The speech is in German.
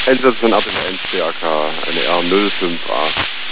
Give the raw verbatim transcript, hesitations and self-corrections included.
Einsatz von A P eins C A K, eine R null fünf acht.